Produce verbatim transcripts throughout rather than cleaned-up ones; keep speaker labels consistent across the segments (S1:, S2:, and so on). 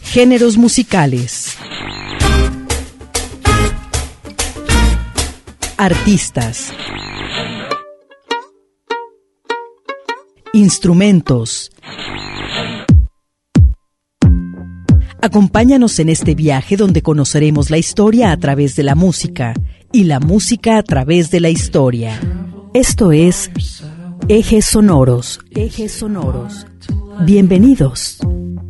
S1: Géneros musicales. Artistas. Instrumentos. Acompáñanos en este viaje donde conoceremos la historia a través de la música y la música a través de la historia. Esto es Ejes Sonoros. Ejes Sonoros. Bienvenidos.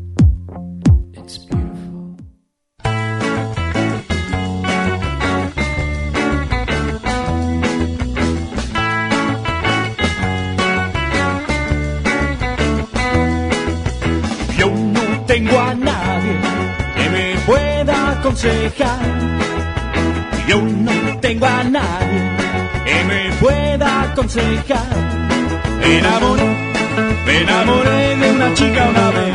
S2: Yo no tengo a nadie que me pueda aconsejar. Yo no tengo a nadie que me pueda aconsejar. Me enamoré, me enamoré de una chica una vez.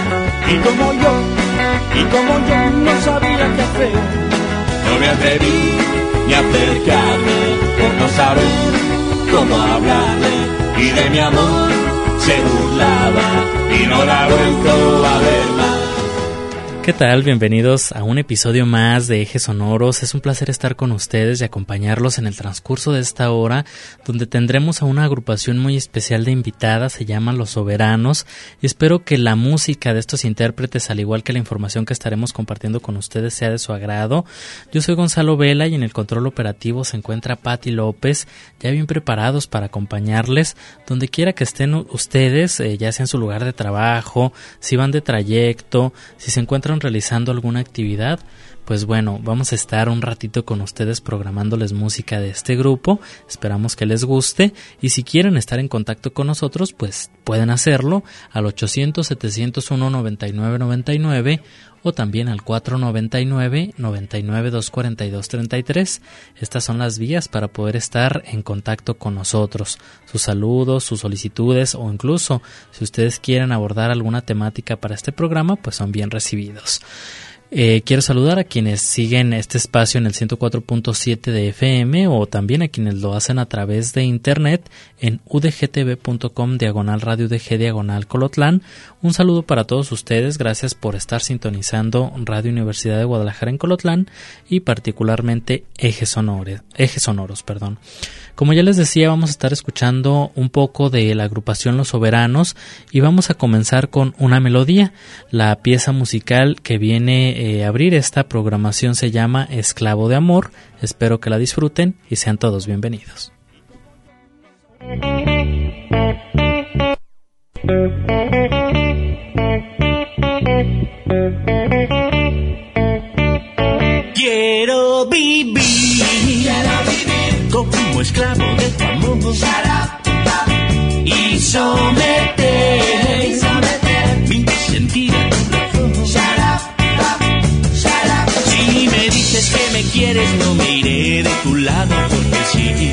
S2: Y como yo, y como yo no sabía qué hacer, no me atreví ni a acercarme por no saber cómo hablarle. Y de mi amor se burlaba y no la he vuelto a ver más.
S3: ¿Qué tal? Bienvenidos a un episodio más de Ejes Sonoros. Es un placer estar con ustedes y acompañarlos en el transcurso de esta hora, donde tendremos a una agrupación muy especial de invitadas, se llaman Los Soberanos, y espero que la música de estos intérpretes, al igual que la información que estaremos compartiendo con ustedes, sea de su agrado. Yo soy Gonzalo Vela y en el control operativo se encuentra Patti López, ya bien preparados para acompañarles donde quiera que estén ustedes, eh, ya sea en su lugar de trabajo, si van de trayecto, si se encuentran realizando alguna actividad. Pues bueno, vamos a estar un ratito con ustedes programándoles música de este grupo, esperamos que les guste, y si quieren estar en contacto con nosotros, pues pueden hacerlo al ochocientos, setecientos uno, noventa y nueve noventa y nueve o también al cuatro noventa y nueve, noventa y nueve, doscientos cuarenta y dos, treinta y tres. Estas son las vías para poder estar en contacto con nosotros. Sus saludos, sus solicitudes o incluso si ustedes quieren abordar alguna temática para este programa, pues son bien recibidos. Eh, quiero saludar a quienes siguen este espacio en el ciento cuatro punto siete de F M o también a quienes lo hacen a través de internet en udgtv.com diagonal radio udg diagonal Colotlán. Un saludo para todos ustedes, gracias por estar sintonizando Radio Universidad de Guadalajara en Colotlán y particularmente Ejes Sonoros, Ejes Sonoros, perdón. Como ya les decía, vamos a estar escuchando un poco de la agrupación Los Soberanos y vamos a comenzar con una melodía. La pieza musical que viene eh, a abrir esta programación se llama Esclavo de Amor. Espero que la disfruten y sean todos bienvenidos.
S2: Quiero vivir, como esclavo de tu amor y someter, mi sentir a tu razón. Si me dices que me quieres, no me iré de tu lado porque sí.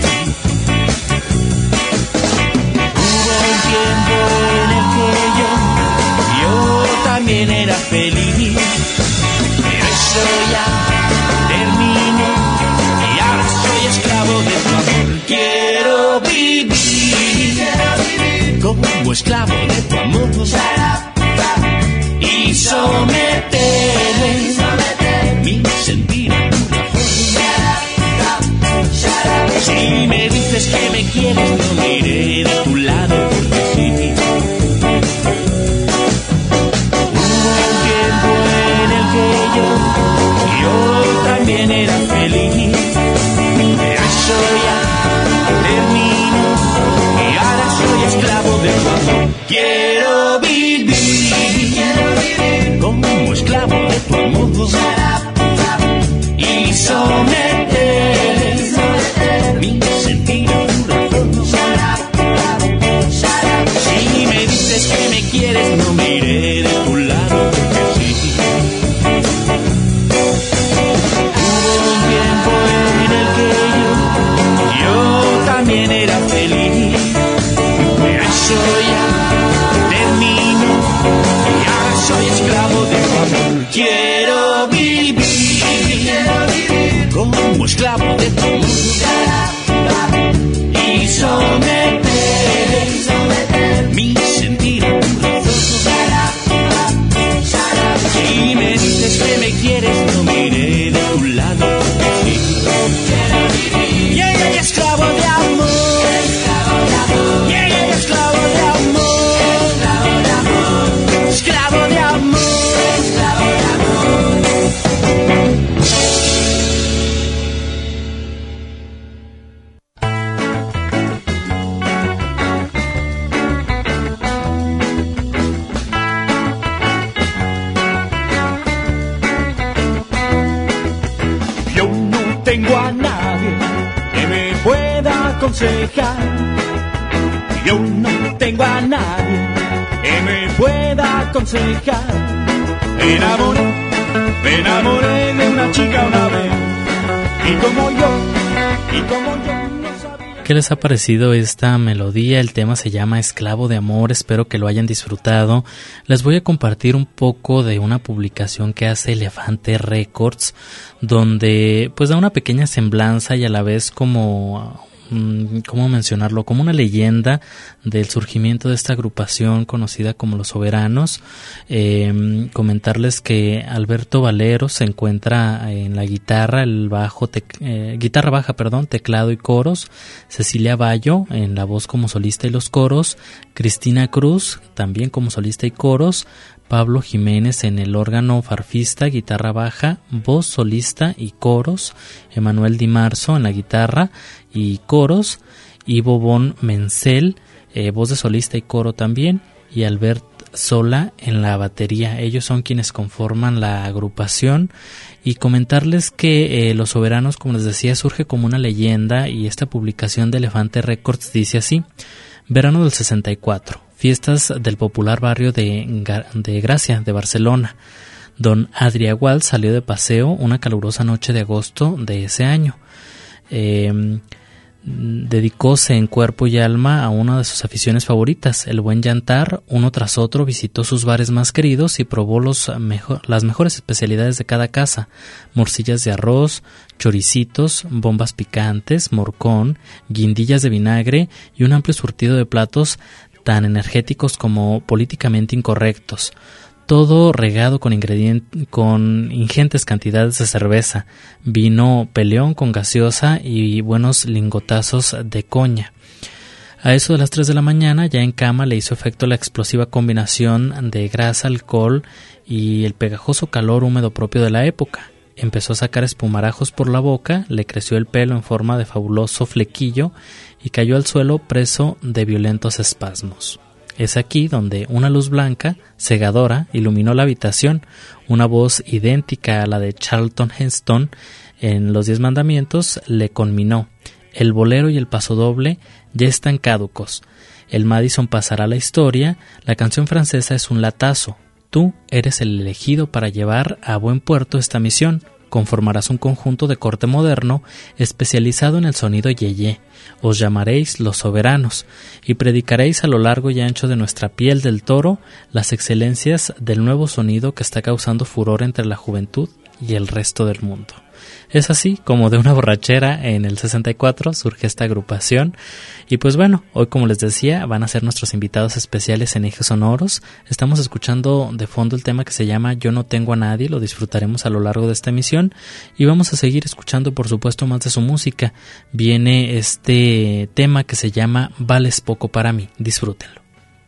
S2: Hubo un tiempo en el que yo, yo también era feliz, pero eso ya terminó y ahora soy esclavo de tu amor. Quiero vivir, como esclavo de tu amor y someter mi sentir a tu razón. Si me dices que me quieres, no me iré de tu lado porque sí. Hubo un tiempo en el que yo, yo también era feliz, pero eso ya terminó y ahora soy esclavo de tu amor. Quiero vivir, como esclavo de tu amor y someter mi sentir a tu razón. Si me dices que me quieres, no me iré de tu lado porque sí. Hubo un tiempo en el que yo, yo también era feliz, pero eso ya terminó y ahora soy esclavo de tu amor. Quiero vivir, como esclavo de tu amor y someter mi sentir a tu razón. Si me aconsejar. Yo no tengo a nadie que me pueda aconsejar. Me enamoré, me enamoré de una chica una vez, y como yo, y como yo no sabía.
S3: ¿Qué les ha parecido esta melodía? El tema se llama Esclavo de Amor, espero que lo hayan disfrutado. Les voy a compartir un poco de una publicación que hace Elefante Records, donde pues da una pequeña semblanza y a la vez como... ¿cómo mencionarlo? Como una leyenda del surgimiento de esta agrupación conocida como Los Soberanos. Eh, comentarles que Alberto Valero se encuentra en la guitarra, el bajo, te, eh, guitarra baja, perdón, teclado y coros, Cecilia Bayo en la voz como solista y los coros, Cristina Cruz también como solista y coros, Pablo Jiménez en el órgano farfista, guitarra baja, voz solista y coros, Emanuel Di Marzo en la guitarra y coros, Ivo Bon Menzel, eh, voz de solista y coro también, y Albert Sola en la batería. Ellos son quienes conforman la agrupación. Y comentarles que eh, Los Soberanos, como les decía, surge como una leyenda, y esta publicación de Elefante Records dice así: verano del sesenta y cuatro, fiestas del popular barrio de, de Gracia, de Barcelona. Don Adriagual salió de paseo una calurosa noche de agosto de ese año. Eh, dedicóse en cuerpo y alma a una de sus aficiones favoritas, el buen llantar. Uno tras otro visitó sus bares más queridos y probó los mejor, las mejores especialidades de cada casa: morcillas de arroz, choricitos, bombas picantes, morcón, guindillas de vinagre y un amplio surtido de platos tan energéticos como políticamente incorrectos. Todo regado con, ingredient- con ingentes cantidades de cerveza, vino peleón con gaseosa y buenos lingotazos de coña. A eso de las tres de la mañana, ya en cama, le hizo efecto la explosiva combinación de grasa, alcohol y el pegajoso calor húmedo propio de la época. Empezó a sacar espumarajos por la boca, le creció el pelo en forma de fabuloso flequillo y cayó al suelo preso de violentos espasmos. Es aquí donde una luz blanca, cegadora, iluminó la habitación. Una voz idéntica a la de Charlton Heston en Los Diez Mandamientos le conminó: el bolero y el pasodoble ya están caducos. El Madison pasará a la historia. La canción francesa es un latazo. Tú eres el elegido para llevar a buen puerto esta misión. Conformarás un conjunto de corte moderno especializado en el sonido yeye. Os llamaréis Los Soberanos y predicaréis a lo largo y ancho de nuestra piel del toro las excelencias del nuevo sonido que está causando furor entre la juventud y el resto del mundo. Es así como de una borrachera en el sesenta y cuatro surge esta agrupación. Y pues bueno, hoy, como les decía, van a ser nuestros invitados especiales en Ejes Sonoros. Estamos escuchando de fondo el tema que se llama Yo no tengo a nadie, lo disfrutaremos a lo largo de esta emisión y vamos a seguir escuchando, por supuesto, más de su música. Viene este tema que se llama Vales poco para mí, disfrútenlo.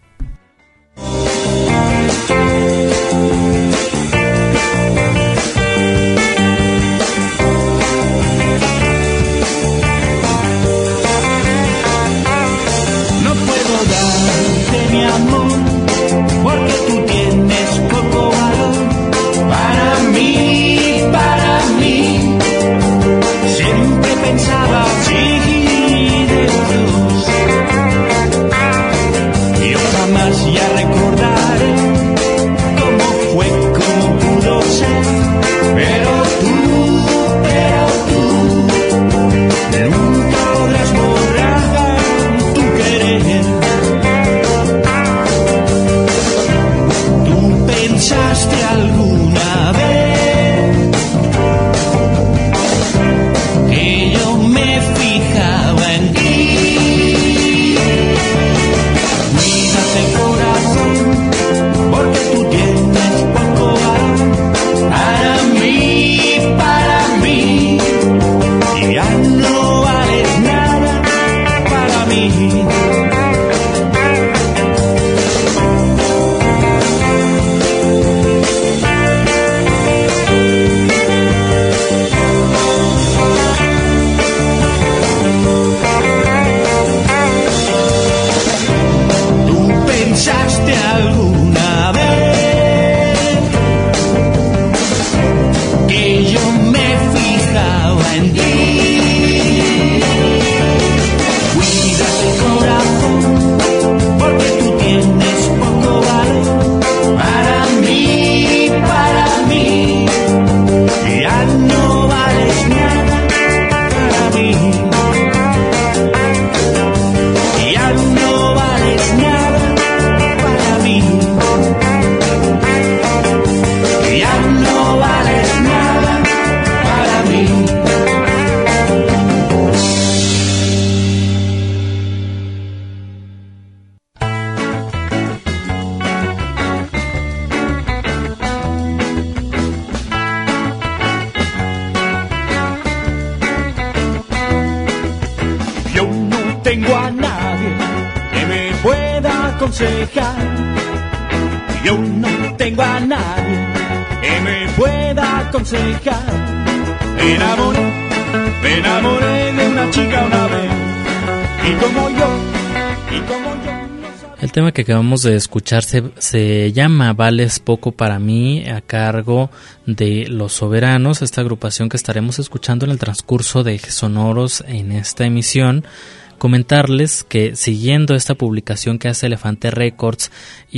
S2: Porque tú tienes poco valor para mí, para mí. Siempre pensaba así de Dios. Yo jamás ya recordaré pueda aconsejar. Yo no tengo a nadie que me pueda aconsejar. Me enamoré, me enamoré de una chica una vez, y como yo, y como yo.
S3: El tema que acabamos de escuchar se, se llama Vales Poco Para Mí, a cargo de Los Soberanos, esta agrupación que estaremos escuchando en el transcurso de Ejes Sonoros en esta emisión. Comentarles que siguiendo esta publicación que hace Elefante Records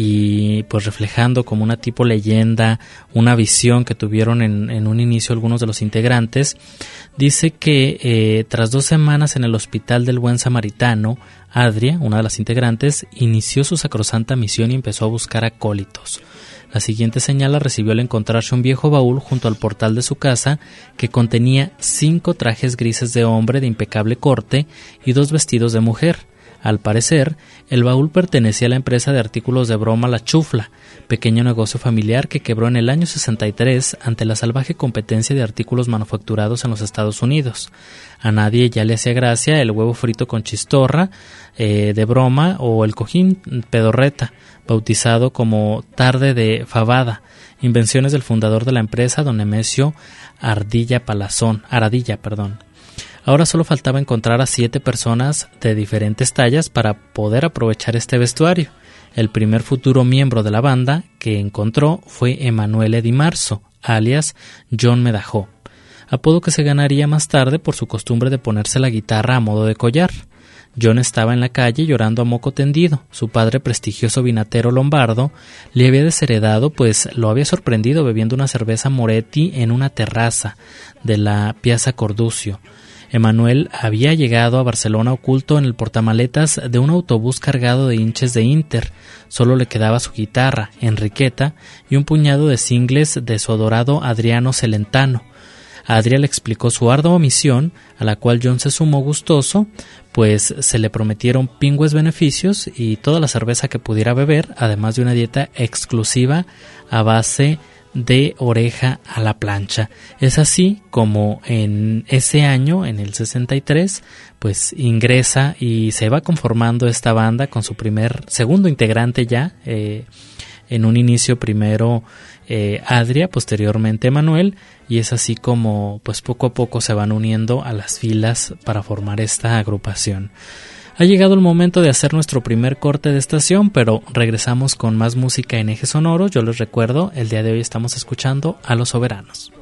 S3: y pues reflejando como una tipo leyenda, una visión que tuvieron en, en un inicio algunos de los integrantes, dice que eh, tras dos semanas en el Hospital del Buen Samaritano, Adria, una de las integrantes, inició su sacrosanta misión y empezó a buscar acólitos. La siguiente señal la recibió al encontrarse un viejo baúl junto al portal de su casa que contenía cinco trajes grises de hombre de impecable corte y dos vestidos de mujer. Al parecer, el baúl pertenecía a la empresa de artículos de broma La Chufla, pequeño negocio familiar que quebró en el año sesenta y tres ante la salvaje competencia de artículos manufacturados en los Estados Unidos. A nadie ya le hacía gracia el huevo frito con chistorra eh, de broma o el cojín pedorreta, bautizado como tarde de fabada, invenciones del fundador de la empresa, don Nemesio Ardilla Palazón, Aradilla, perdón. Ahora solo faltaba encontrar a siete personas de diferentes tallas para poder aprovechar este vestuario. El primer futuro miembro de la banda que encontró fue Emanuele Di Marzo, alias John Medajó, apodo que se ganaría más tarde por su costumbre de ponerse la guitarra a modo de collar. John estaba en la calle llorando a moco tendido. Su padre, prestigioso vinatero lombardo, le había desheredado, pues lo había sorprendido bebiendo una cerveza Moretti en una terraza de la Piazza Corduccio. Emanuel había llegado a Barcelona oculto en el portamaletas de un autobús cargado de hinches de Inter. Solo le quedaba su guitarra, Enriqueta, y un puñado de singles de su adorado Adriano Celentano. A Adria le explicó su ardua misión, a la cual John se sumó gustoso, pues se le prometieron pingües beneficios y toda la cerveza que pudiera beber, además de una dieta exclusiva a base de oreja a la plancha. Es así como en ese año, en el sesenta y tres, pues ingresa y se va conformando esta banda con su primer, segundo integrante ya, eh, en un inicio primero eh, Adria, posteriormente Manuel, y es así como pues poco a poco se van uniendo a las filas para formar esta agrupación. Ha llegado el momento de hacer nuestro primer corte de estación, pero regresamos con más música en Ejes Sonoros. Yo les recuerdo, el día de hoy estamos escuchando a Los Soberanos.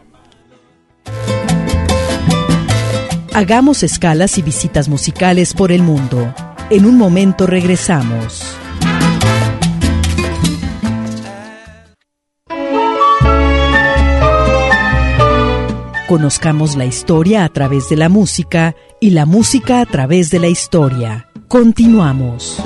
S1: Hagamos escalas y visitas musicales por el mundo. En un momento regresamos. Conozcamos la historia a través de la música y la música a través de la historia. Continuamos.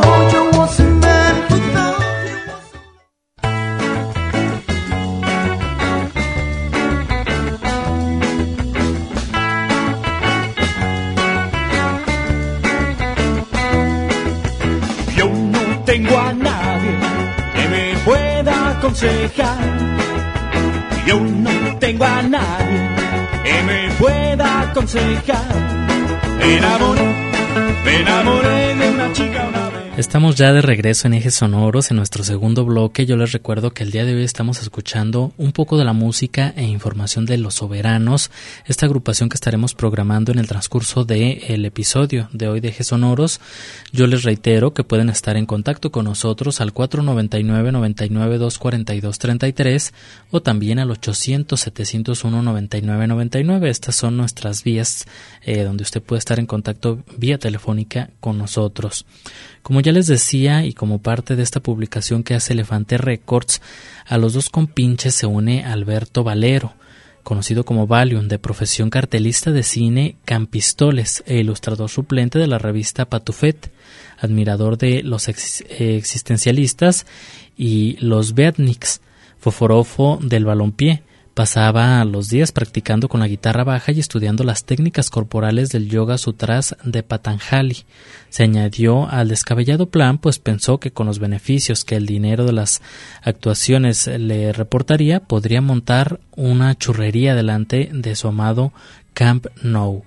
S2: Yo no tengo a nadie que me pueda aconsejar. Yo no tengo a nadie que me pueda aconsejar. Me enamoré, me enamoré de una chica una vez.
S3: Estamos ya de regreso en Ejes Sonoros, en nuestro segundo bloque. Yo les recuerdo que el día de hoy estamos escuchando un poco de la música e información de Los Soberanos, esta agrupación que estaremos programando en el transcurso del episodio de hoy de Ejes Sonoros. Yo les reitero que pueden estar en contacto con nosotros al cuatro noventa y nueve, noventa y nueve, doscientos cuarenta y dos, treinta y tres o también al ochocientos, setecientos uno, noventa y nueve, noventa y nueve. Estas son nuestras vías eh, donde usted puede estar en contacto vía telefónica con nosotros. Como ya les decía, y como parte de esta publicación que hace Elefante Records, a los dos compinches se une Alberto Valero, conocido como Valium, de profesión cartelista de cine Campistoles e ilustrador suplente de la revista Patufet, admirador de los ex- existencialistas y los beatniks, foforofo del balompié. Pasaba los días practicando con la guitarra baja y estudiando las técnicas corporales del Yoga Sutras de Patanjali. Se añadió al descabellado plan, pues pensó que con los beneficios que el dinero de las actuaciones le reportaría, podría montar una churrería delante de su amado Camp Nou.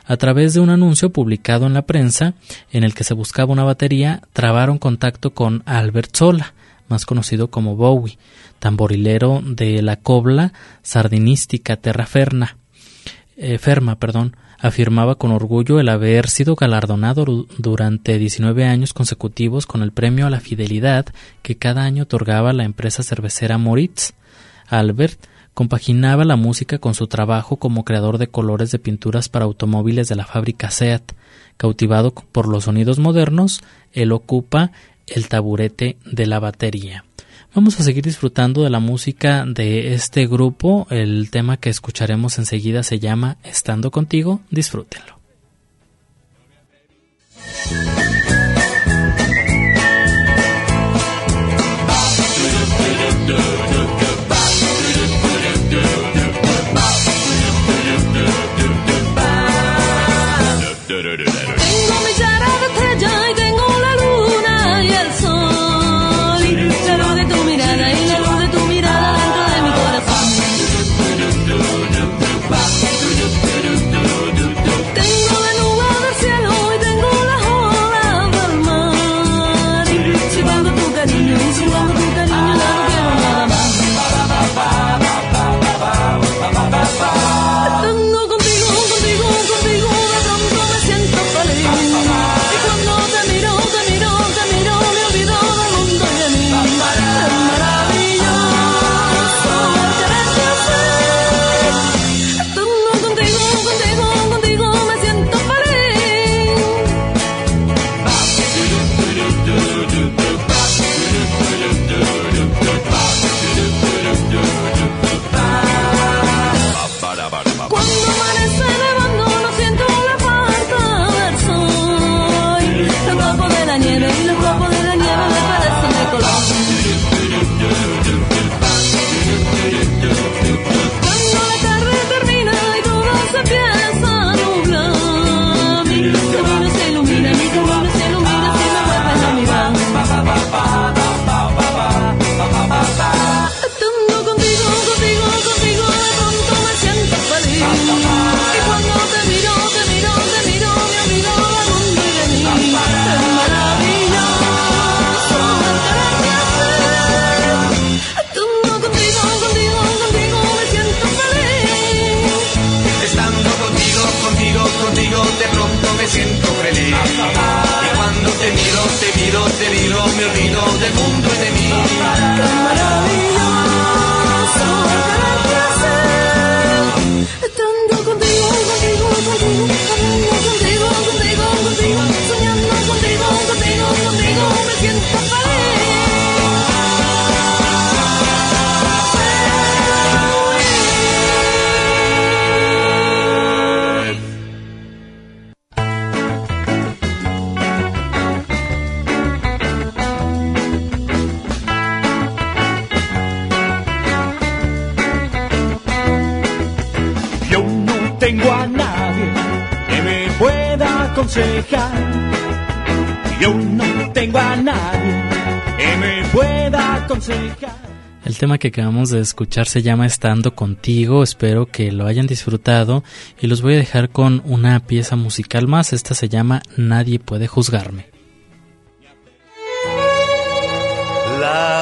S3: A través de un anuncio publicado en la prensa, en el que se buscaba una batería, trabaron contacto con Albert Sola, más conocido como Bowie, tamborilero de la cobla sardinística Terraferma. Eh, Ferma, perdón, afirmaba con orgullo el haber sido galardonado durante diecinueve años consecutivos con el premio a la fidelidad que cada año otorgaba la empresa cervecera Moritz. Albert compaginaba la música con su trabajo como creador de colores de pinturas para automóviles de la fábrica Seat. Cautivado por los sonidos modernos, él ocupa el taburete de la batería. Vamos a seguir disfrutando de la música de este grupo. El tema que escucharemos enseguida se llama Estando Contigo. Disfrútenlo.
S4: Tengo mi cara de estrella y tengo la luna y el sol, y la luz de tu mirada y la luz de tu mirada dentro de mi corazón. Tengo la nube del cielo y tengo las olas del mar, llevando tu cariño y llevando tu cariño ya no quiero nada más. Estando contigo, contigo, contigo de pronto me siento feliz. Y cuando te miro, te miro, te miro, me olvido del mundo y de mí. Es maravilloso quererte así. Estando contigo, contigo, contigo me siento feliz. Cuando amanece nevando no siento la falta del sol. Los copos de la nieve y los copos de la nieve me parecen de color. Cuando la tarde termina y todo se empieza a nublar, mi camino se ilumina, mi camino se ilumina si me vuelves a mirar. Estando contigo, contigo, contigo de pronto me siento feliz. Y cuando te miro, te miro, te miro, me olvido del mundo y de mí. Es maravilloso quererte así. Estando contigo, contigo, contigo me siento feliz.
S5: Estando contigo, contigo, contigo, de pronto me siento feliz. Y cuando te miro, te miro, te miro, me olvido del mundo y de mí.
S4: Qué maravilloso quererte así. Estando contigo, contigo, contigo, soñando contigo, contigo, contigo, soñando contigo, contigo, contigo, me siento
S2: Yo no tengo a nadie que me pueda aconsejar. Yo no tengo a nadie que me pueda aconsejar.
S3: El tema que acabamos de escuchar se llama Estando Contigo. Espero que lo hayan disfrutado y los voy a dejar con una pieza musical más. Esta se llama Nadie puede juzgarme.
S5: La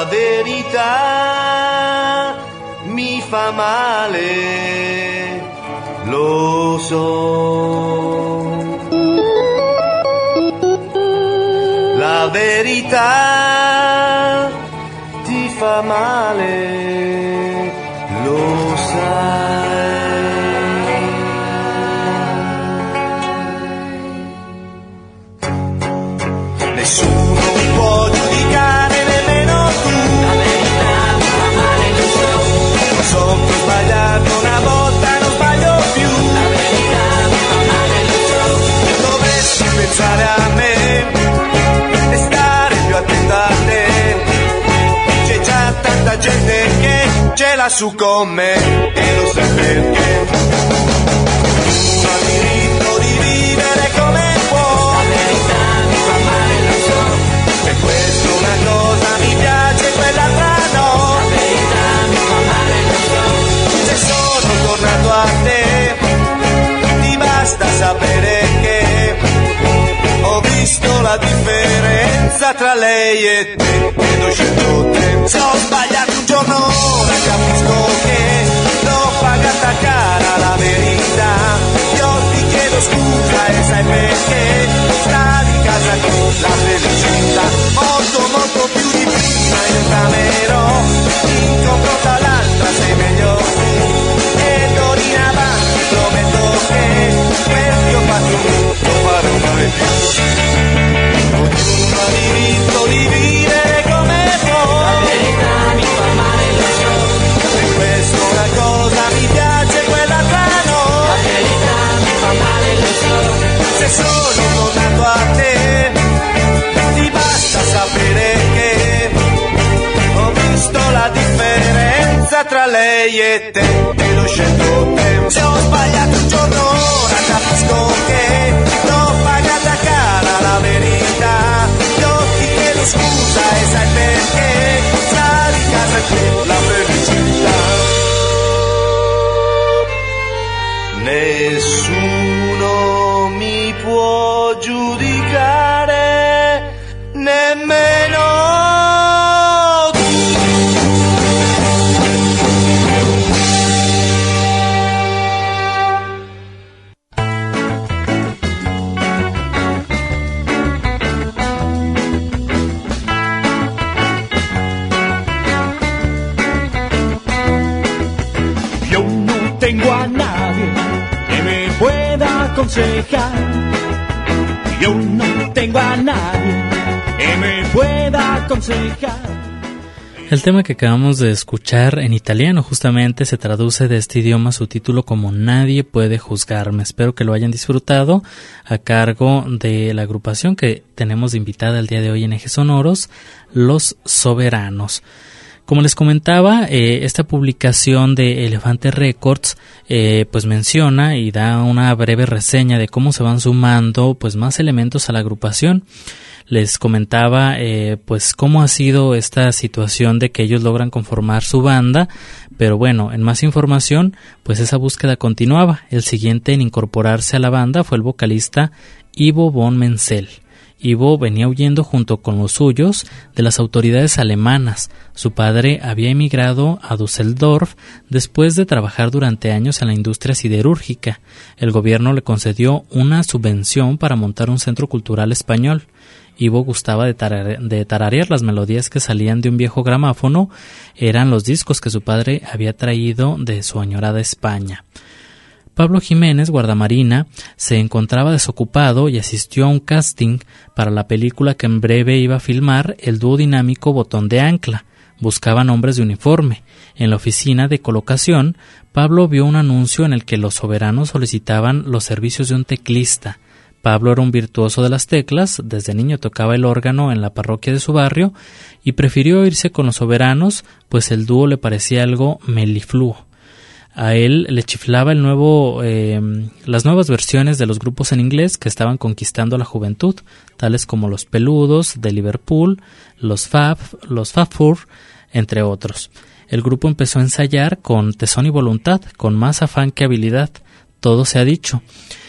S5: verità mi fa male, lo so. La verità ti fa male, lo sai. Nessuno può giudicare, nemmeno tu. La verità mi fa male, lo so. Lo so che ho sbagliato una volta e non sbaglio più. La verità mi fa male, lo so. Se dovessi pensare a me e stare più attento a te, c'è già tanta gente che ce l'ha su con me e lo sa perché. Ognuno ha il diritto di vivere come può. La verità mi fa male, lo so. Per questo una cosa mi piace, quell'altra no. La verità mi fa male, lo so. Se sono tornato a te, ti basta sapere la differenza tra lei e te, ed ho scelto te. Se ho sbagliato un giorno ora capisco che l'ho pagata cara la verità. Io ti chiedo scusa e sai perché sta di casa con la felicità. Molto molto più di prima io t'amerò, in confronto all'altra sei meglio tu. E d'ora in avanti prometto che quel che ho fatto lo farò mai più. Ognuno ha diritto di vivere come può. La verità mi fa male, lo so. Se questa una cosa mi piace, quell'altra no. La verità mi fa male, lo so. Se sono tornato a te, ti basta sapere che ho visto la differenza tra lei e te, e l'ho scelto te. Se ho sbagliato un giorno ora capisco che l'ho pagata cara la verità. Io ti chiedo scusa e sai perché sta di casa qui la felicità. Nessuno mi può giudicare, nemmeno tu.
S2: Yo no tengo a nadie que me pueda aconsejar. Yo no tengo a nadie que me pueda aconsejar.
S3: El tema que acabamos de escuchar en italiano justamente se traduce de este idioma su título como Nadie puede juzgarme. Espero que lo hayan disfrutado, a cargo de la agrupación que tenemos de invitada el día de hoy en Ejes Sonoros, Los Soberanos. Como les comentaba, eh, esta publicación de Elefante Records eh, pues menciona y da una breve reseña de cómo se van sumando pues más elementos a la agrupación. Les comentaba eh, pues cómo ha sido esta situación de que ellos logran conformar su banda, pero bueno, en más información pues esa búsqueda continuaba. El siguiente en incorporarse a la banda fue el vocalista Ivo von Menzel. Ivo venía huyendo junto con los suyos de las autoridades alemanas. Su padre había emigrado a Düsseldorf después de trabajar durante años en la industria siderúrgica. El gobierno le concedió una subvención para montar un centro cultural español. Ivo gustaba de, tarare- de tararear las melodías que salían de un viejo gramáfono. Eran los discos que su padre había traído de su añorada España. Pablo Jiménez, guardamarina, se encontraba desocupado y asistió a un casting para la película que en breve iba a filmar el dúo dinámico Botón de Ancla. Buscaban hombres de uniforme. En la oficina de colocación, Pablo vio un anuncio en el que los soberanos solicitaban los servicios de un teclista. Pablo era un virtuoso de las teclas, desde niño tocaba el órgano en la parroquia de su barrio y prefirió irse con los soberanos, pues el dúo le parecía algo melifluo. A él le chiflaba el nuevo, eh, las nuevas versiones de los grupos en inglés que estaban conquistando a la juventud, tales como los Peludos de Liverpool, los Fab, los Fab Four, entre otros. El grupo empezó a ensayar con tesón y voluntad, con más afán que habilidad, todo se ha dicho.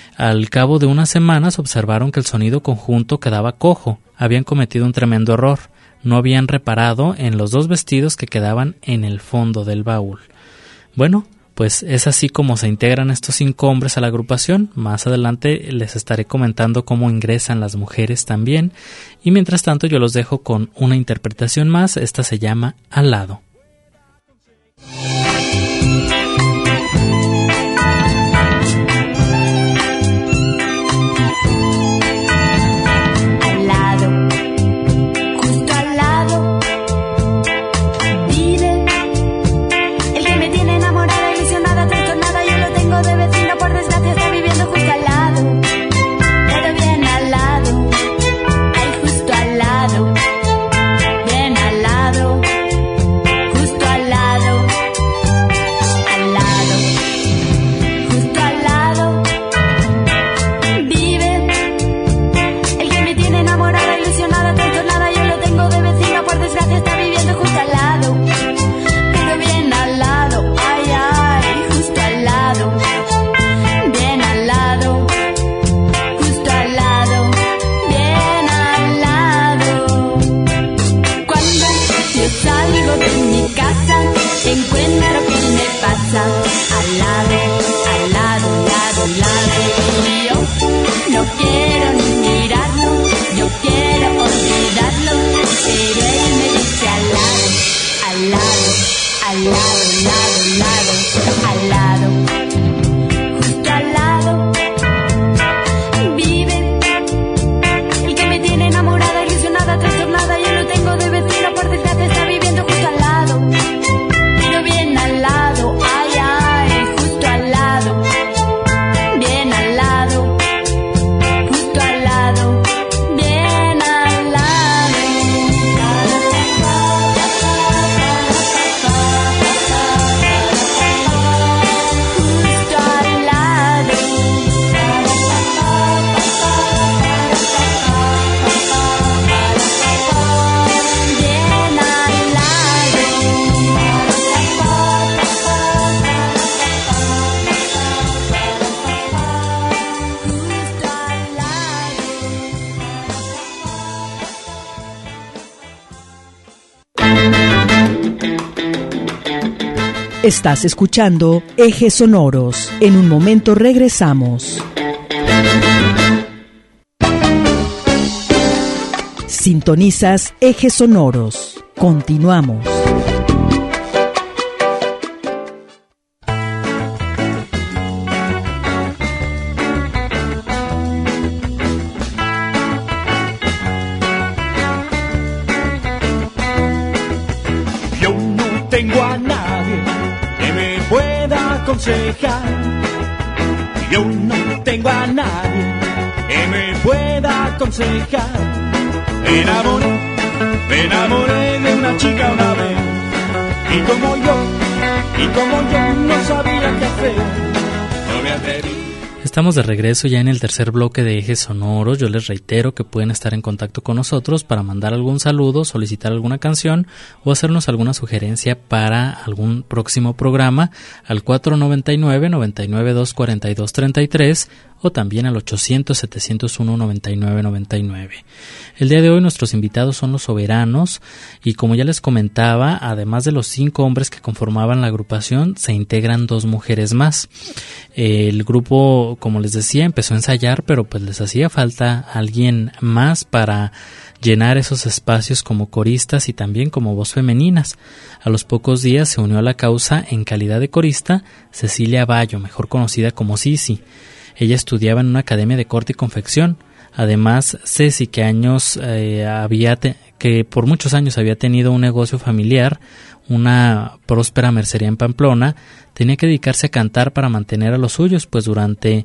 S3: Al cabo de unas semanas observaron que el sonido conjunto quedaba cojo, habían cometido un tremendo error, no habían reparado en los dos vestidos que quedaban en el fondo del baúl. Bueno, pues es así como se integran estos cinco hombres a la agrupación. Más adelante les estaré comentando cómo ingresan las mujeres también. Y mientras tanto yo los dejo con una interpretación más. Esta se llama Al lado.
S4: Al lado, justo al lado, vive el que me tiene enamorada, ilusionada, trastornada. Yo lo tengo de vecino, por desgracia está viviendo justo al lado, pero bien al lado, ay, justo al lado, bien al lado, justo al lado.
S1: Estás escuchando Ejes Sonoros. En un momento regresamos. Sintonizas Ejes Sonoros. Continuamos.
S2: Yo no tengo a nadie que me pueda aconsejar. Yo no tengo a nadie que me pueda aconsejar. Me enamoré, me enamoré de una chica una vez. Y como yo, y como yo no sabía qué hacer, no me atreví.
S3: Estamos de regreso ya en el tercer bloque de Ejes Sonoros. Yo les reitero que pueden estar en contacto con nosotros para mandar algún saludo, solicitar alguna canción o hacernos alguna sugerencia para algún próximo programa al cuatro noventa y nueve, noventa y nueve, doscientos cuarenta y dos, treinta y tres o también al ochocientos, setecientos uno, noventa y nueve, noventa y nueve. El día de hoy nuestros invitados son Los Soberanos y, como ya les comentaba, además de los cinco hombres que conformaban la agrupación, se integran dos mujeres más. El grupo, como les decía, empezó a ensayar, pero pues les hacía falta alguien más para llenar esos espacios como coristas y también como voz femeninas. A los pocos días se unió a la causa en calidad de corista Cecilia Bayo, mejor conocida como Cici. Ella estudiaba en una academia de corte y confección. Además, Ceci, que años eh, había te- que por muchos años había tenido un negocio familiar, una próspera mercería en Pamplona, tenía que dedicarse a cantar para mantener a los suyos, pues durante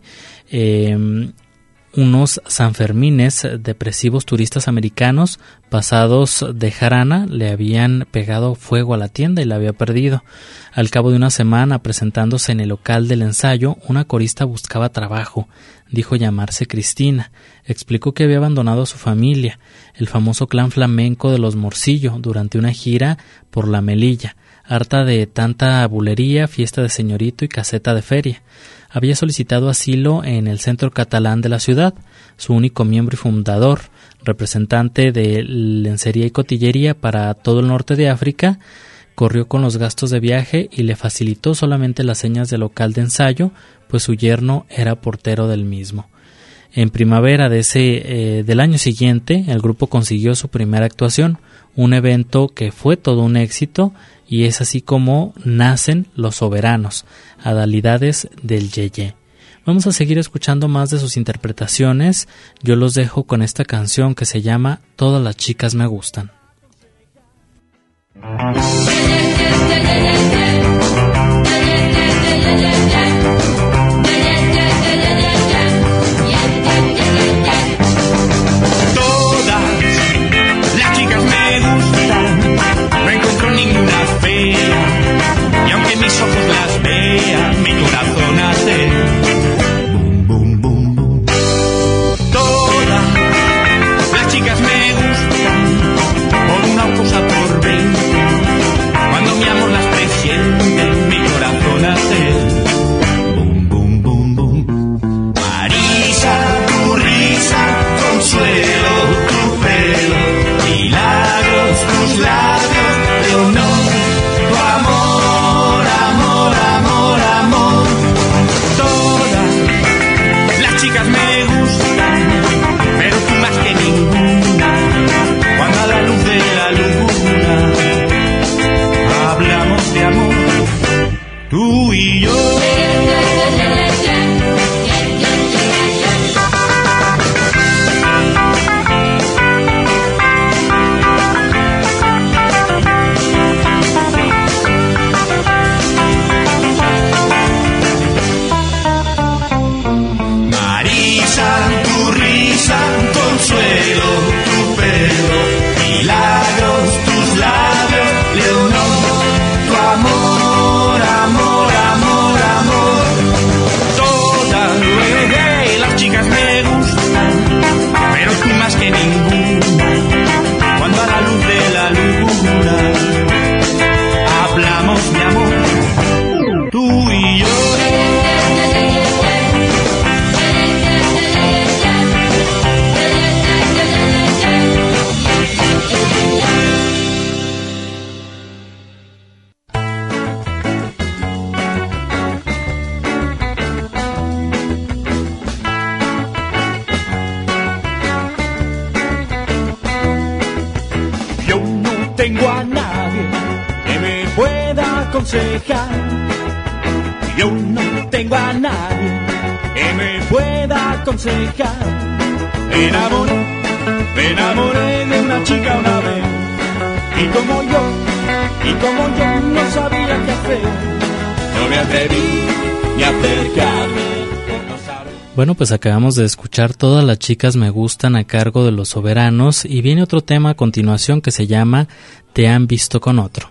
S3: eh, unos Sanfermines depresivos turistas americanos pasados de jarana le habían pegado fuego a la tienda y la había perdido. Al cabo de una semana, presentándose en el local del ensayo, una corista buscaba trabajo. Dijo llamarse Cristina. Explicó que había abandonado a su familia, el famoso clan flamenco de los Morcillo, durante una gira por la Melilla, harta de tanta bulería, fiesta de señorito y caseta de feria. Había solicitado asilo en el centro catalán de la ciudad. Su único miembro y fundador, representante de lencería y cotillería para todo el norte de África, corrió con los gastos de viaje y le facilitó solamente las señas del local de ensayo, pues su yerno era portero del mismo. En primavera de ese eh, del año siguiente, el grupo consiguió su primera actuación, un evento que fue todo un éxito, y es así como nacen Los Soberanos, adalidades del yeye. Vamos a seguir escuchando más de sus interpretaciones. Yo los dejo con esta canción que se llama Todas las chicas me gustan.
S2: Mis ojos las vean, mi corazón hace bum, bum, bum, bum. Todas las chicas me gustan por una cosa por veinte. Cuando tengo a nadie que me pueda aconsejar. Yo no tengo a nadie que me pueda aconsejar. Me enamoré, me enamoré de una chica una vez. Y como yo, y como yo no sabía qué hacer, no me atreví ni a acercarme.
S3: Bueno, pues acabamos de escuchar Todas las chicas me gustan a cargo de Los Soberanos y viene otro tema a continuación que se llama Te han visto con otro.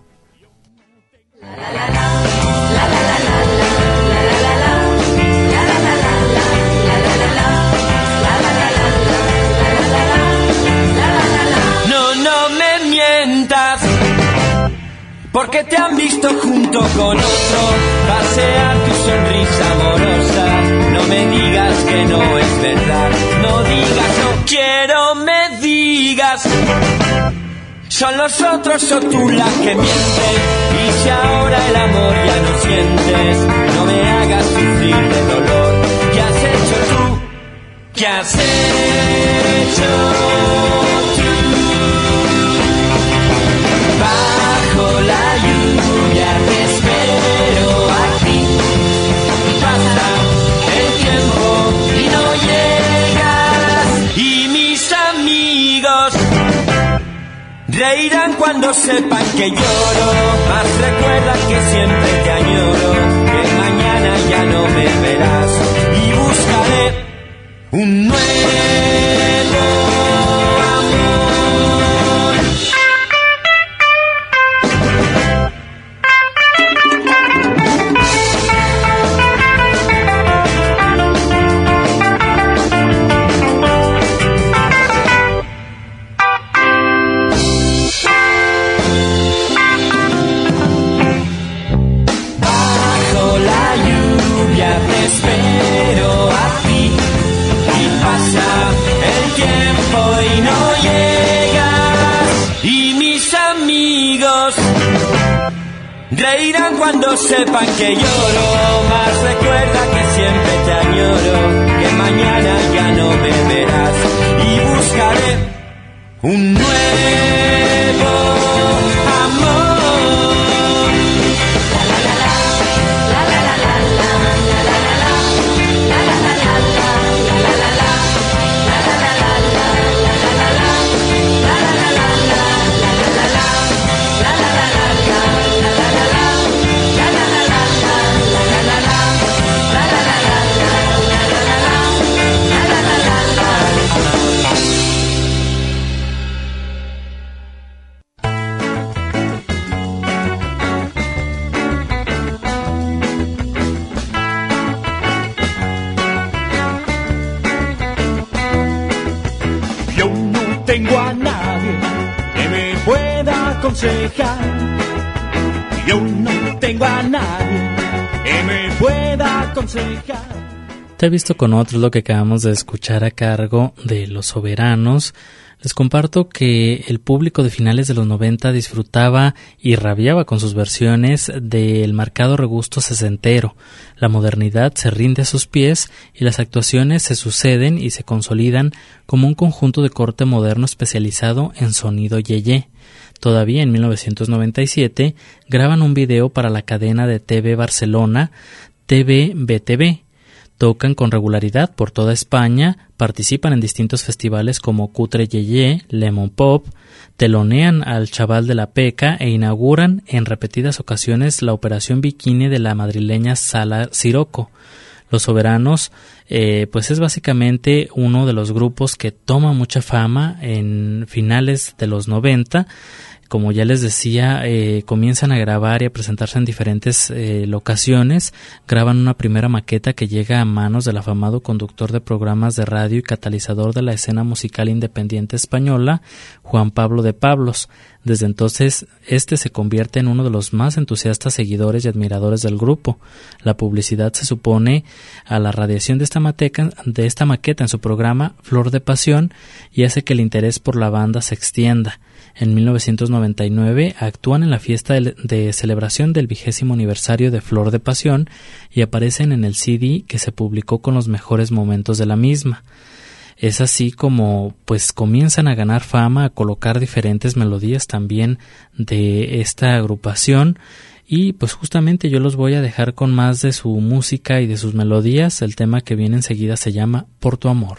S6: No, no me mientas, porque te han visto junto con otro pasear tu sonrisa amorosa. No me digas que no es verdad, no digas, no quiero me digas. Son los otros o tú la que mientes. Y si ahora el amor ya no sientes, no me hagas sufrir de dolor. ¿Qué has hecho tú? ¿Qué has hecho tú? Bajo la lluvia te espero aquí. Pasa el tiempo y no llegas. Y mis amigos reirán cuando sepan que lloro. Mas recuerda que siempre te añoro, que mañana ya no me verás. Y buscaré un nuevo reirán cuando sepan que lloro, mas recuerda que siempre te añoro, que mañana ya no me verás. Y buscaré un nuevo amor.
S2: Tengo a nadie que me pueda aconsejar. Yo no tengo a nadie que me pueda aconsejar.
S3: Te he visto con otros, lo que acabamos de escuchar a cargo de Los Soberanos. Les comparto que el público de finales de los noventa disfrutaba y rabiaba con sus versiones del marcado regusto sesentero. La modernidad se rinde a sus pies y las actuaciones se suceden y se consolidan como un conjunto de corte moderno especializado en sonido yeye. Todavía en mil novecientos noventa y siete graban un video para la cadena de T V Barcelona, T V B T V. Tocan con regularidad por toda España, participan en distintos festivales como Cutre Yeye, Lemon Pop, telonean al Chaval de la Peca e inauguran en repetidas ocasiones la operación bikini de la madrileña Sala Siroco. Los Soberanos, eh, pues es básicamente uno de los grupos que toma mucha fama en finales de los noventa. Como ya les decía, eh, comienzan a grabar y a presentarse en diferentes eh, locaciones. Graban una primera maqueta que llega a manos del afamado conductor de programas de radio y catalizador de la escena musical independiente española, Juan Pablo de Pablos. Desde entonces, este se convierte en uno de los más entusiastas seguidores y admiradores del grupo. La publicidad se supone a la radiación de esta, mateca, de esta maqueta en su programa Flor de Pasión y hace que el interés por la banda se extienda. En mil novecientos noventa y nueve actúan en la fiesta de, de celebración del vigésimo aniversario de Flor de Pasión y aparecen en el C D que se publicó con los mejores momentos de la misma. Es así como pues comienzan a ganar fama, a colocar diferentes melodías también de esta agrupación. Y pues justamente yo los voy a dejar con más de su música y de sus melodías. El tema que viene enseguida se llama Por tu amor.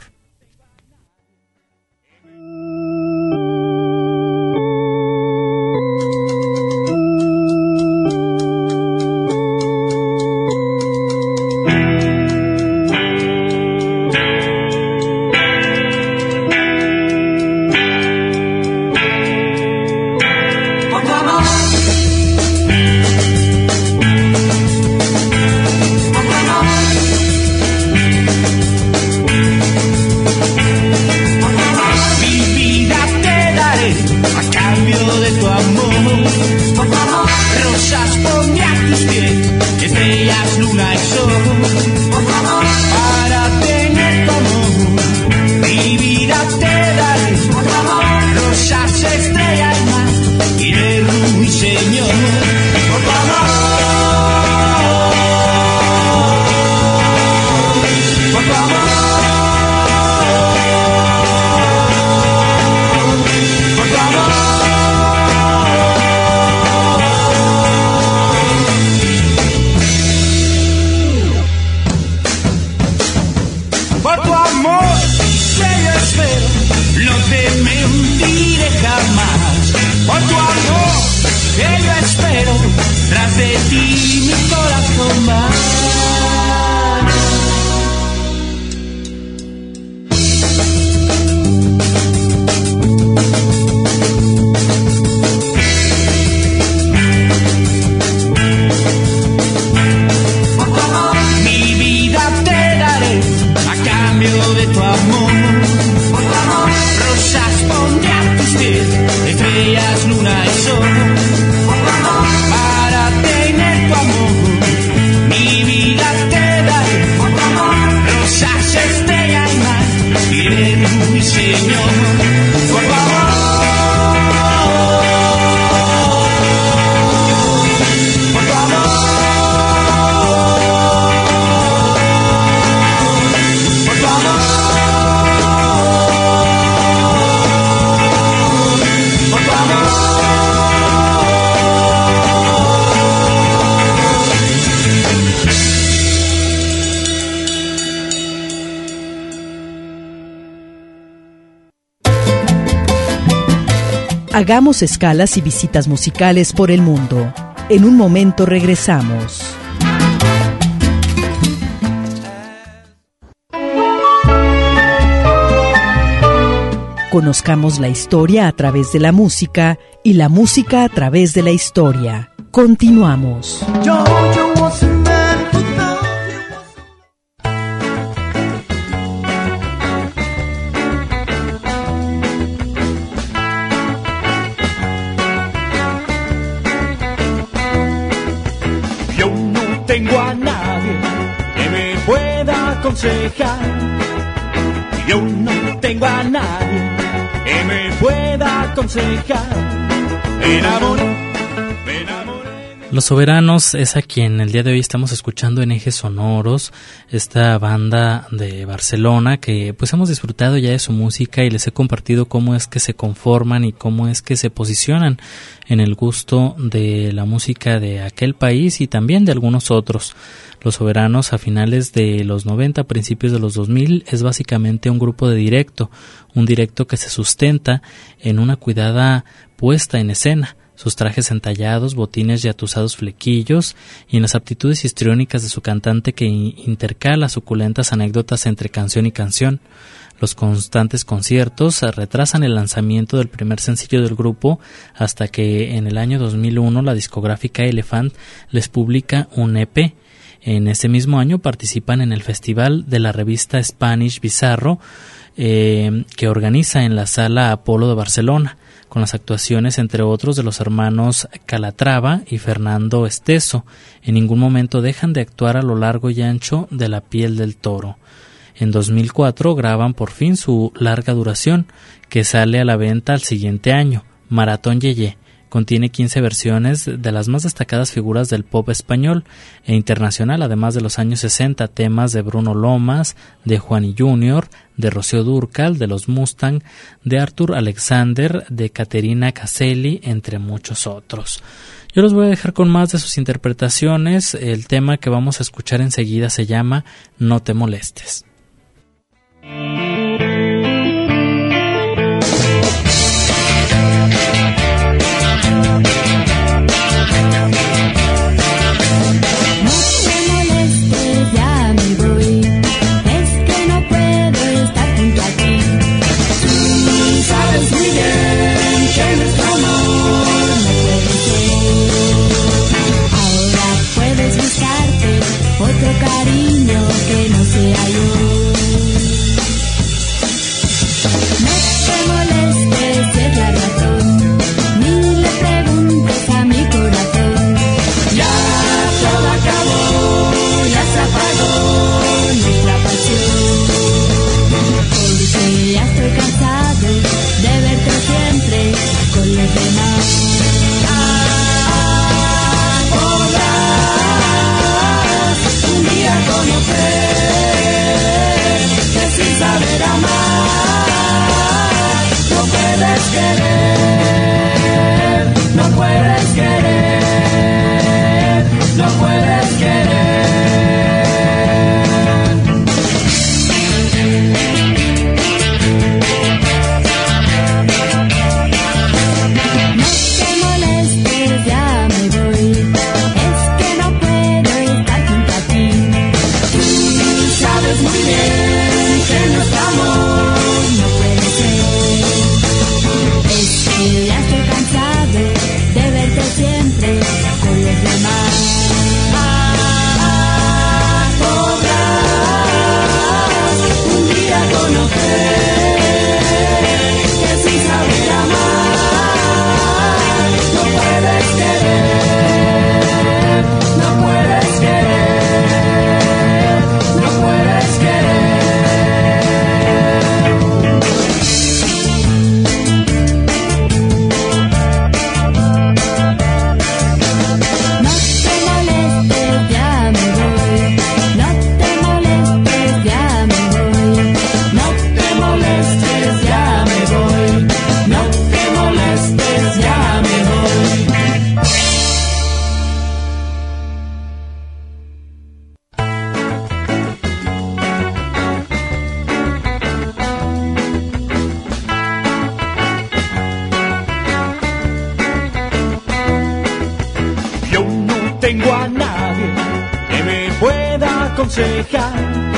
S1: Hagamos escalas y visitas musicales por el mundo. En un momento regresamos. Conozcamos la historia a través de la música y la música a través de la historia. Continuamos.
S2: Tengo a nadie que me pueda aconsejar. Yo no tengo a nadie que me pueda aconsejar. Me enamoré, me enamoré.
S3: Los Soberanos es a quien el día de hoy estamos escuchando en Ejes Sonoros, esta banda de Barcelona que pues hemos disfrutado ya de su música y les he compartido cómo es que se conforman y cómo es que se posicionan en el gusto de la música de aquel país y también de algunos otros. Los Soberanos a finales de los noventa, principios de los dos mil, es básicamente un grupo de directo, un directo que se sustenta en una cuidada puesta en escena. Sus trajes entallados, botines y atusados flequillos, y en las aptitudes histriónicas de su cantante que intercala suculentas anécdotas entre canción y canción. Los constantes conciertos retrasan el lanzamiento del primer sencillo del grupo hasta que en el año dos mil uno la discográfica Elephant les publica un E P. En ese mismo año participan en el festival de la revista Spanish Bizarro eh, que organiza en la Sala Apolo de Barcelona, con las actuaciones entre otros de los hermanos Calatrava y Fernando Esteso. En ningún momento dejan de actuar a lo largo y ancho de la piel del toro. En dos mil cuatro graban por fin su larga duración, que sale a la venta al siguiente año, Maratón Yeye, contiene quince versiones de las más destacadas figuras del pop español e internacional, además de los años sesenta, temas de Bruno Lomas, de Juani junior, de Rocío Dúrcal, de los Mustang, de Arthur Alexander, de Caterina Caselli, entre muchos otros. Yo los voy a dejar con más de sus interpretaciones. El tema que vamos a escuchar enseguida se llama No te molestes.
S4: Cariño que no sea yo.
S2: tengo a nadie que me pueda aconsejar.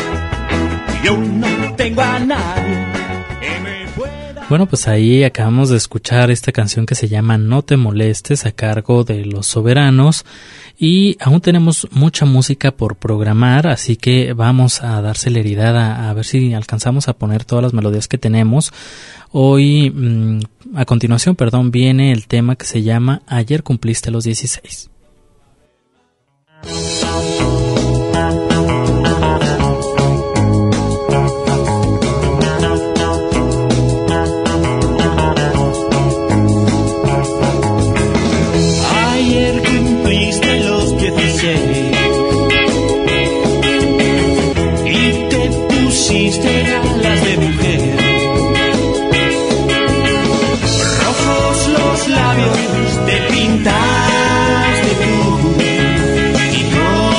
S2: Yo no tengo a nadie que me pueda...
S3: Bueno, pues ahí acabamos de escuchar esta canción que se llama No te molestes, a cargo de Los Soberanos, y aún tenemos mucha música por programar, así que vamos a dar celeridad a, a ver si alcanzamos a poner todas las melodías que tenemos. Hoy, mmm, a continuación, perdón, viene el tema que se llama Ayer cumpliste los dieciséis.
S2: Ayer cumpliste los dieciséis y te pusiste alas de mujer, rojos los labios te pintaste tú y no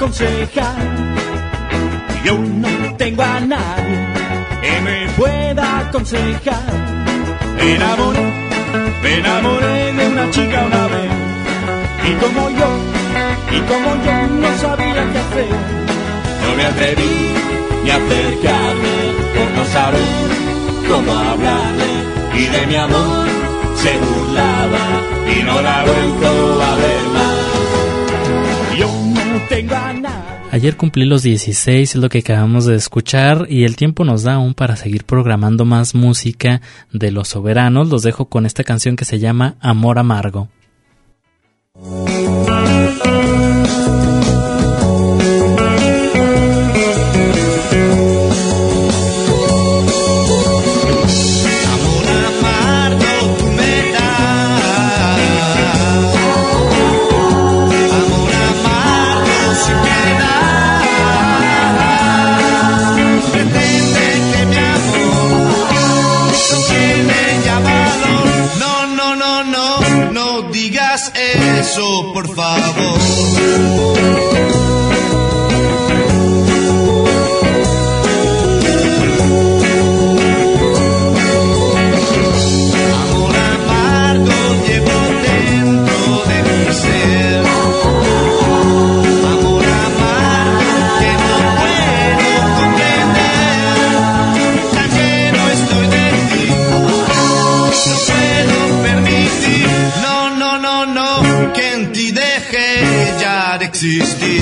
S2: aconsejar. Yo no tengo a nadie que me pueda aconsejar. Me enamoré, me enamoré de una chica una vez. Y como yo, y como yo no sabía qué hacer, no me atreví ni a acercarme por no saber cómo hablarle. Y de mi amor se burlaba y no la he vuelto a ver más. Yo no tengo a nadie.
S3: Ayer cumplí los dieciséis, es lo que acabamos de escuchar, y el tiempo nos da aún para seguir programando más música de Los Soberanos. Los dejo con esta canción que se llama Amor Amargo.
S5: Eso, por favor. Amor amargo llevo dentro de mi ser. Amor amargo que no puedo comprender. Tan lleno estoy de ti, no puedo permitir. No, no, no, no, que en ti deje ya de existir.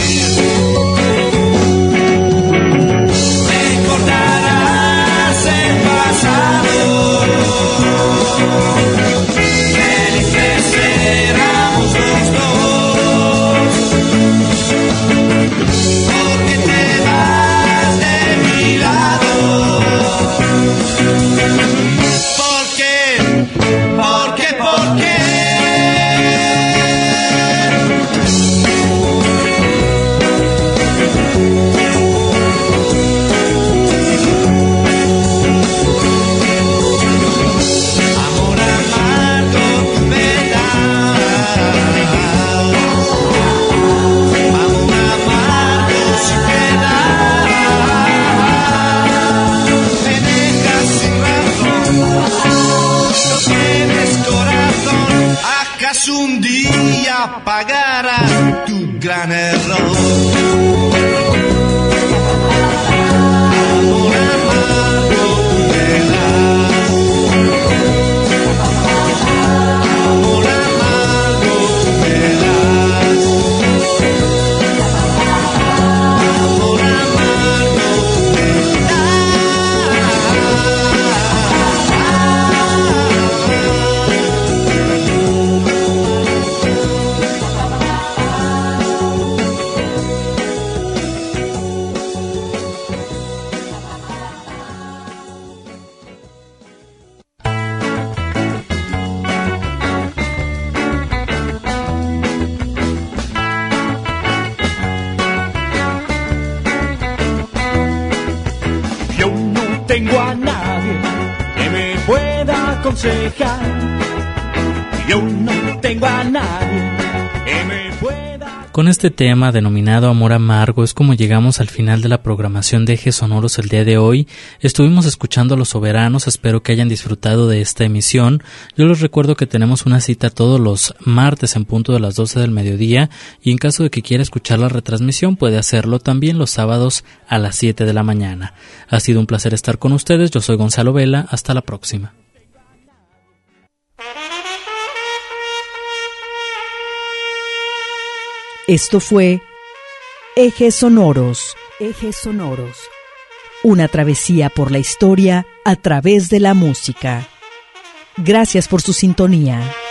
S5: Recordarás el pasado, felices éramos los dos, porque te vas de mi lado. ¿Por qué? ¿Por qué? ¿Por qué? Un día pagarás tu gran error. Amor amargo me das. Amor amargo me das. Amor amargo me das.
S2: Tengo a nadie que me pueda aconsejar. Yo no tengo a nadie que me pueda.
S3: Con este tema denominado Amor Amargo es como llegamos al final de la programación de Ejes Sonoros el día de hoy. Estuvimos escuchando a Los Soberanos, espero que hayan disfrutado de esta emisión. Yo les recuerdo que tenemos una cita todos los martes en punto de las doce del mediodía, y en caso de que quiera escuchar la retransmisión puede hacerlo también los sábados a las siete de la mañana. Ha sido un placer estar con ustedes, yo soy Gonzalo Vela, hasta la próxima.
S1: Esto fue Ejes Sonoros, Ejes Sonoros, una travesía por la historia a través de la música. Gracias por su sintonía.